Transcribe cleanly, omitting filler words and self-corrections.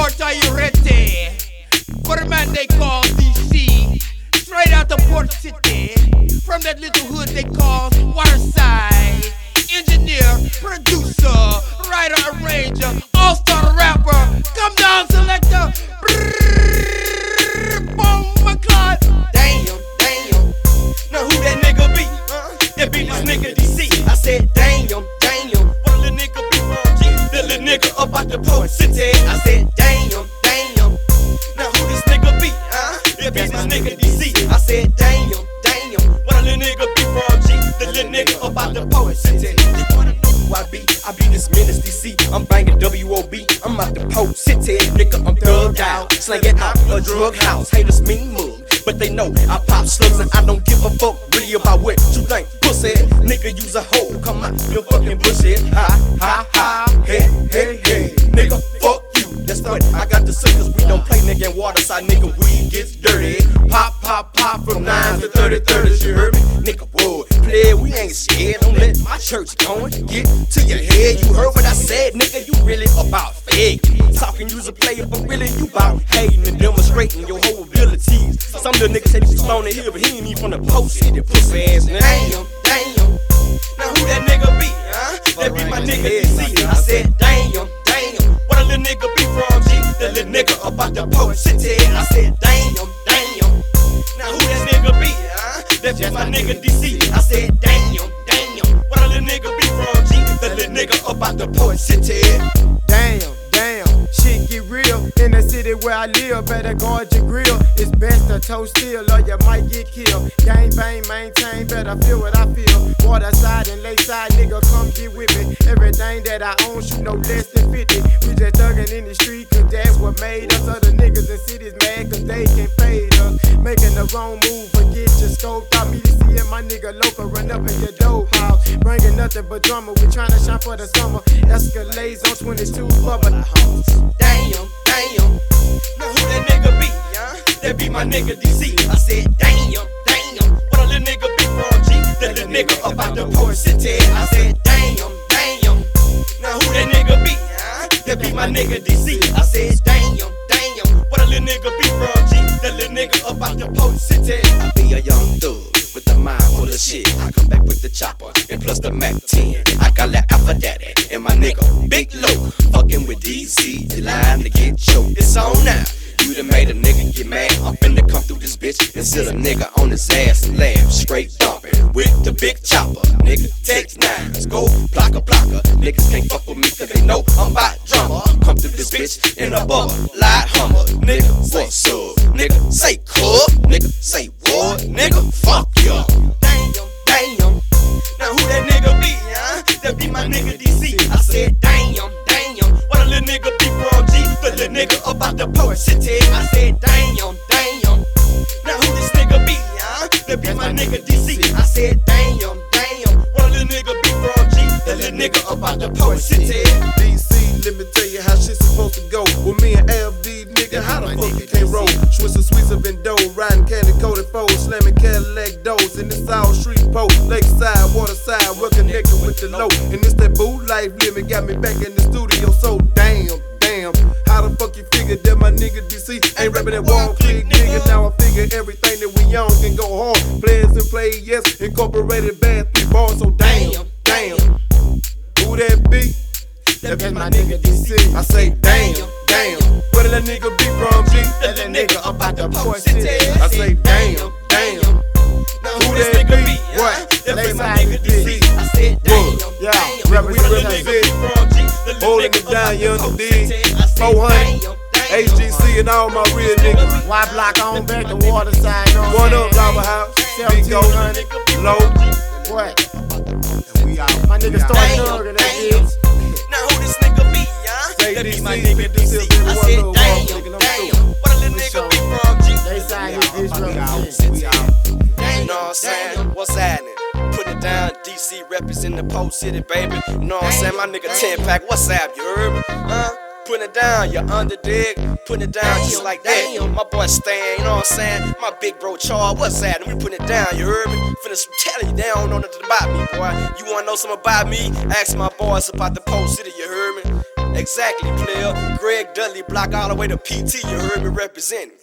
Port, are you ready? For the man they call DC, straight out of Port City, from that little hood they call Waterside. Engineer, producer, writer, arranger, all-star rapper. Come down, selector. Boom, my God. Damn. Now who that nigga be? That be this nigga DC. I said damn. What a little nigga be from G? The little nigga up out the Port City. I said damn. Now who this nigga be? That be this nigga DC. I said damn. What a little nigga be from G? The little nigga up out the Port City. You wanna know who I be? I be this menace DC. I'm banging WOB. I'm out the Port City. Nigga, I'm thugged out. Slanging out a drug house. Haters mean mug. But they know I pop slugs and I don't give a fuck really about what you think, pussy. Nigga, use a hoe, come out, you fucking bullshit. Hey, nigga, fuck you. That's what I got to say, cause we don't play nigga in Waterside, nigga, we gets dirty. Pop from 9 to 30, you heard me? Nigga, whoa, play, we ain't scared, don't let my church go and get to your head. You heard what I said, nigga, you really about fake. Talking you's a player, but really you about hating and demonstrating your whole abilities. Some little niggas say he's from Stone Hill, but he ain't even from the Post City, pussy ass nigga. Damn. Now who that nigga be, That be my nigga DC. I said damn. What a little nigga be from G? The little nigga up out the Port City. I said damn. Now who that nigga be, That be my nigga DC. I said damn. What a little nigga be from G? The little nigga up out the Port City. Damn, shit get real in the city where I live. Better guard your grill. It's best to toe still or you might get killed. Gang bang, maintain, better feel what I feel. Waterside and lakeside, nigga, come get with me. Everything that I own, shoot no less than 50. We just thuggin' in the street, cause that's what made us. Other niggas in cities mad cause they can't fade us. Making the wrong move, forget your scope. Thought me to see and my nigga local run up in your dope house. Bringing nothing but drama, we tryna shine for the summer. Escalades on 22 bubble house. Damn. Now who that nigga be, That be my nigga DC. I said damn. What a little nigga be from G? The little nigga up out the Port City. I said damn. Now who that nigga be, That be my nigga DC. I said damn. What a little nigga be from G? The little nigga up out the Port City. I be a young thug with a mind full of shit. I come back with the chopper and plus the Mac 10. I got that Alpha Daddy and my nigga Big Low. Fucking with DC, the line to get choked. It's on now. You done made a nigga get mad. I'm finna come through this bitch and sit a nigga on his ass and laugh. Straight dumping with the big chopper. Nigga, text 9, go blocker. Niggas can't fuck with me cause they know I'm about drama. Come through this bitch in a bubble, light Hummer. Nigga, what's up? Nigga, say cool. Nigga, say what? Nigga, fuck ya. Damn. Now who that nigga be, That be my nigga DC. I said damn. What a little nigga be from G? The little nigga up out the Port City. I said damn. Now who this nigga be, That be my nigga DC. I said damn. What a little nigga be from G? The little nigga up out the Port City. DC, let me tell you how shit's supposed to go. With me and LD, nigga, how the fuck you can't roll? Schwitzer, sweets up in dough, riding candy coated foes, slamming Cadillac doors. And this all street post, lakeside, waterside, we're connected with the low. And it's that boo life living, got me back in the studio, so damn. How the fuck you figure that my nigga DC ain't rapping that one click nigga? Now I figure everything that we on can go hard. Players and play, yes, incorporated bad 3 bars, so damn. Who that be? That be my nigga DC. I say damn. Where did that nigga be from, G? That little nigga up out the Port City. I say damn. Now who this nigga be, That be my nigga DC. I said damn. Represent holding it down, young D, 400, HGC, and all my real niggas. Y block on back to Waterside. One up, Lava House, Big Go, Low. What? We out. My nigga started thugging that bitch. Now who this nigga be, That be my nigga DC. I said damn. What a little nigga be from G? They signed this bitch represent. You know what I'm saying? What's happening? Put it down, DC representing the Port City, baby. You know what I'm saying? My nigga 10-pack, what's up, you heard me? Putting it down, you under dig. Putting it down just like that. My boy Stan, you know what I'm saying? My big bro Charles, what's happening? We putting it down, you heard me? Finna telling you, they don't know nothing about me, boy. You wanna know something about me? Ask my boys about the Port City, you heard me? Exactly, player. Greg Dudley block all the way to PT, you heard me representing.